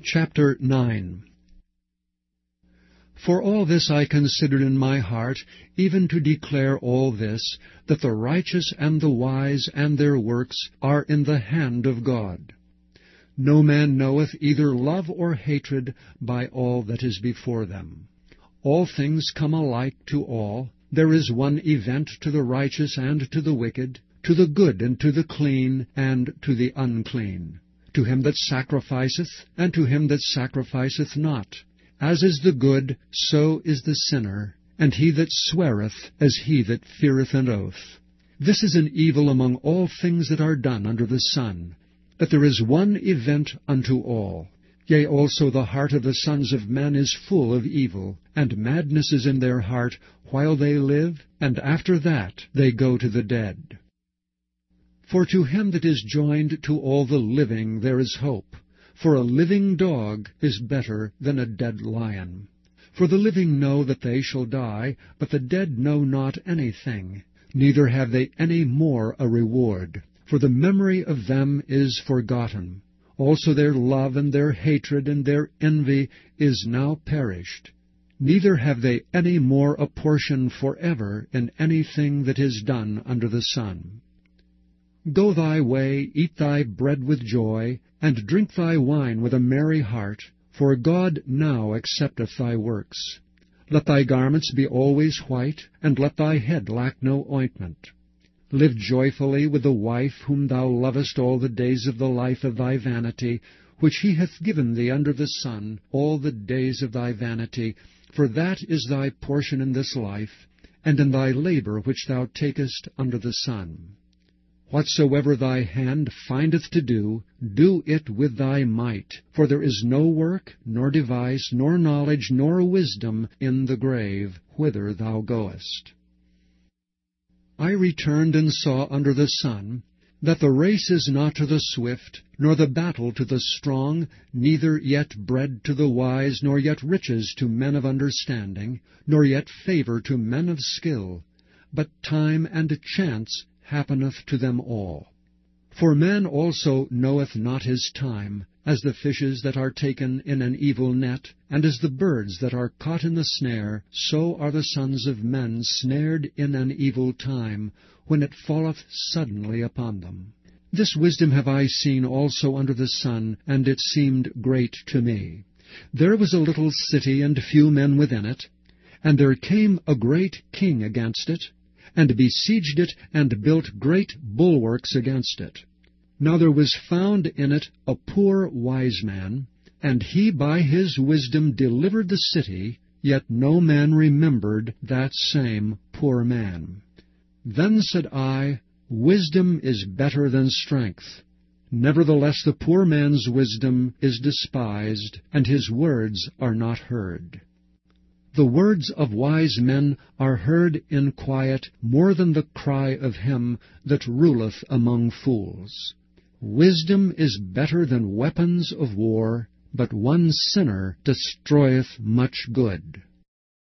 Chapter 9. For all this I considered in my heart, even to declare all this, that the righteous and the wise and their works are in the hand of God. No man knoweth either love or hatred by all that is before them. All things come alike to all. There is one event to the righteous and to the wicked, to the good and to the clean and to the unclean, to him that sacrificeth and to him that sacrificeth not. As is the good, so is the sinner, and he that sweareth, as he that feareth an oath. This is an evil among all things that are done under the sun, that there is one event unto all. Yea, also the heart of the sons of men is full of evil, and madness is in their heart while they live, and after that they go to the dead. For to him that is joined to all the living there is hope. For a living dog is better than a dead lion. For the living know that they shall die, but the dead know not anything, neither have they any more a reward. For the memory of them is forgotten. Also their love and their hatred and their envy is now perished. Neither have they any more a portion forever in anything that is done under the sun. Go thy way, eat thy bread with joy, and drink thy wine with a merry heart, for God now accepteth thy works. Let thy garments be always white, and let thy head lack no ointment. Live joyfully with the wife whom thou lovest all the days of the life of thy vanity, which he hath given thee under the sun, all the days of thy vanity, for that is thy portion in this life, and in thy labor which thou takest under the sun. Whatsoever thy hand findeth to do, do it with thy might. For there is no work, nor device, nor knowledge, nor wisdom in the grave, whither thou goest. I returned and saw under the sun, that the race is not to the swift, nor the battle to the strong, neither yet bread to the wise, nor yet riches to men of understanding, nor yet favor to men of skill, but time and chance happeneth to them all. For man also knoweth not his time, as the fishes that are taken in an evil net, and as the birds that are caught in the snare, so are the sons of men snared in an evil time, when it falleth suddenly upon them. This wisdom have I seen also under the sun, and it seemed great to me. There was a little city, and few men within it, and there came a great king against it, and besieged it, and built great bulwarks against it. Now there was found in it a poor wise man, and he by his wisdom delivered the city, yet no man remembered that same poor man. Then said I, Wisdom is better than strength. Nevertheless the poor man's wisdom is despised, and his words are not heard. The words of wise men are heard in quiet more than the cry of him that ruleth among fools. Wisdom is better than weapons of war, but one sinner destroyeth much good.